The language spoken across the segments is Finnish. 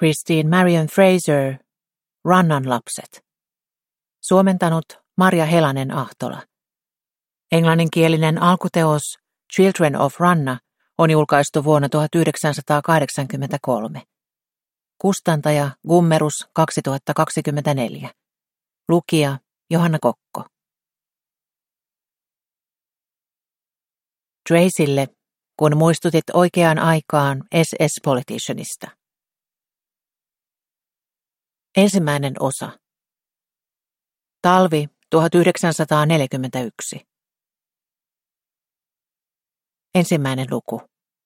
Christine Marion Fraser, Rannan lapset. Suomentanut Marja Helanen-Ahtola. Englanninkielinen alkuteos Children of Ranna on julkaistu vuonna 1983. Kustantaja Gummerus 2024. Lukija Johanna Kokko. Tracelle, kun muistutit oikeaan aikaan SS-politicianista. Ensimmäinen osa. Talvi 1941. Ensimmäinen luku.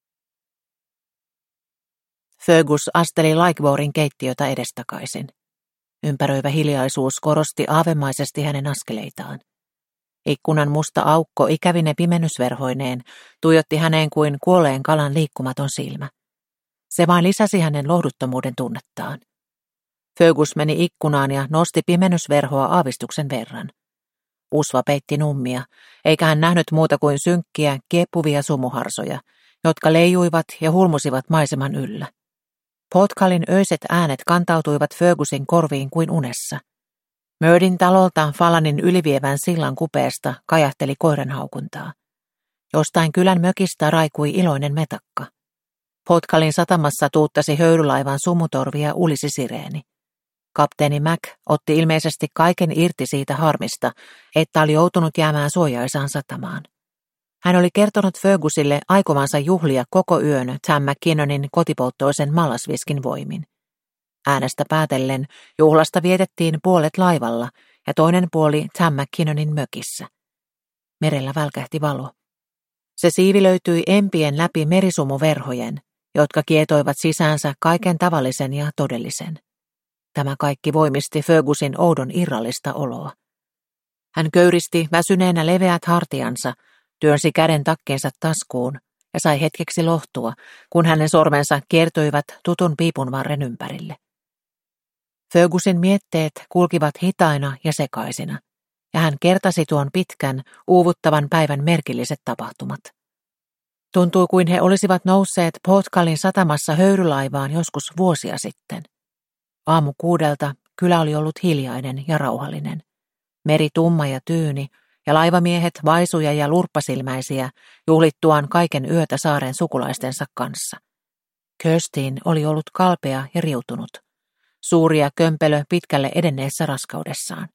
Fergus asteli Likeborin keittiötä edestakaisin. Ympäröivä hiljaisuus korosti aavemaisesti hänen askeleitaan. Ikkunan musta aukko ikävine pimennysverhoineen tuijotti häneen kuin kuolleen kalan liikkumaton silmä. Se vain lisäsi hänen lohduttomuuden tunnettaan. Fergus meni ikkunaan ja nosti pimennysverhoa aavistuksen verran. Usva peitti nummia, eikä hän nähnyt muuta kuin synkkiä, kiepuvia sumuharsoja, jotka leijuivat ja hulmusivat maiseman yllä. Potkalin öiset äänet kantautuivat Fergusin korviin kuin unessa. Mördin talolta Falanin ylivievän sillan kupeesta kajahteli koiranhaukuntaa. Jostain kylän mökistä raikui iloinen metakka. Potkalin satamassa tuuttasi höyrylaivan sumutorvi ja ulisi sireeni. Kapteeni Mac otti ilmeisesti kaiken irti siitä harmista, että oli joutunut jäämään suojaisaan satamaan. Hän oli kertonut Fergusille aikovansa juhlia koko yön Tam McKinnonin kotipolttoisen mallasviskin voimin. Äänestä päätellen juhlasta vietettiin puolet laivalla ja toinen puoli Tam McKinnonin mökissä. Merellä välkähti valo. Se siivilöityi empien läpi merisumuverhojen, jotka kietoivat sisäänsä kaiken tavallisen ja todellisen. Tämä kaikki voimisti Fergusin oudon irrallista oloa. Hän köyristi väsyneenä leveät hartiansa, työnsi käden takkeensa taskuun ja sai hetkeksi lohtua, kun hänen sormensa kiertyivät tutun piipunvarren ympärille. Fergusin mietteet kulkivat hitaina ja sekaisina, ja hän kertasi tuon pitkän, uuvuttavan päivän merkilliset tapahtumat. Tuntui kuin he olisivat nousseet Portkalin satamassa höyrylaivaan joskus vuosia sitten. Aamu 6 kylä oli ollut hiljainen ja rauhallinen. Meri tumma ja tyyni, ja laivamiehet vaisuja ja lurppasilmäisiä juhlittuaan kaiken yötä saaren sukulaistensa kanssa. Kirstin oli ollut kalpea ja riutunut. Suuri ja kömpelö pitkälle edenneessä raskaudessaan.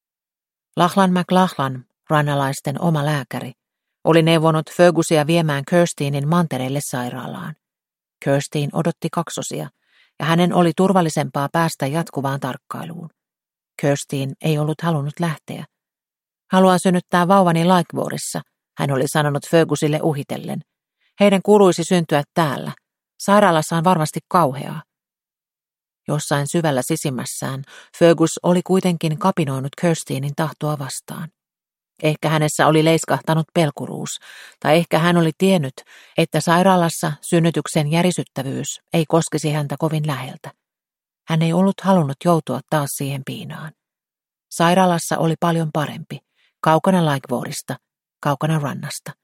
Lachlan McLachlan, rannalaisten oma lääkäri, oli neuvonut Fergusia viemään Kirstinin mantereelle sairaalaan. Kirstin odotti kaksosia, ja hänen oli turvallisempaa päästä jatkuvaan tarkkailuun. Kirstin ei ollut halunnut lähteä. Haluan synnyttää vauvani Likeborissa, hän oli sanonut Fergusille uhitellen. Heidän kuuluisi syntyä täällä. Sairaalassa on varmasti kauheaa. Jossain syvällä sisimmässään Fergus oli kuitenkin kapinoinut Kirstinin tahtoa vastaan. Ehkä hänessä oli leiskahtanut pelkuruus, tai ehkä hän oli tiennyt, että sairaalassa synnytyksen järisyttävyys ei koskisi häntä kovin läheltä. Hän ei ollut halunnut joutua taas siihen piinaan. Sairaalassa oli paljon parempi, kaukana Likeborista, kaukana rannasta.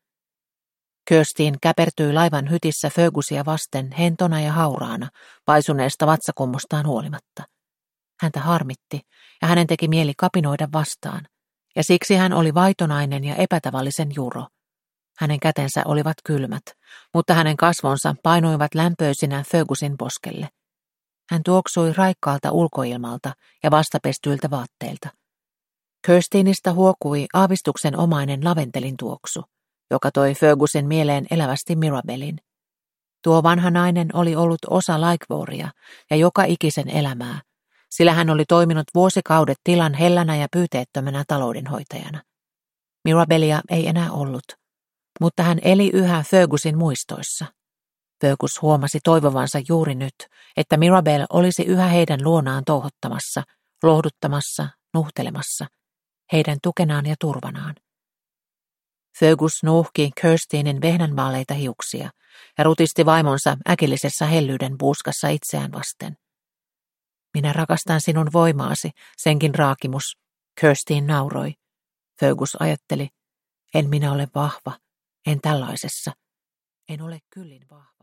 Kirstin käpertyi laivan hytissä Fergusia vasten hentona ja hauraana, paisuneesta vatsakummostaan huolimatta. Häntä harmitti, ja hänen teki mieli kapinoida vastaan, ja siksi hän oli vaitonainen ja epätavallisen juro. Hänen kätensä olivat kylmät, mutta hänen kasvonsa painuivat lämpöisinä Fergusin poskelle. Hän tuoksui raikkaalta ulkoilmalta ja vastapestyiltä vaatteilta. Kirstinistä huokui aavistuksen omainen laventelin tuoksu, joka toi Fergusin mieleen elävästi Mirabelin. Tuo vanha nainen oli ollut osa Likeboria ja joka ikisen elämää, sillä hän oli toiminut vuosikaudet tilan hellänä ja pyyteettömänä taloudenhoitajana. Mirabelia ei enää ollut, mutta hän eli yhä Fergusin muistoissa. Fergus huomasi toivovansa juuri nyt, että Mirabel olisi yhä heidän luonaan touhottamassa, lohduttamassa, nuhtelemassa, heidän tukenaan ja turvanaan. Fergus nuuhki Kirstinin vehnänvaaleita hiuksia ja rutisti vaimonsa äkillisessä hellyyden puuskassa itseään vasten. Minä rakastan sinun voimaasi, senkin raakimus, Kirstin nauroi. Fergus ajatteli, en minä ole vahva, en tällaisessa, en ole kyllin vahva.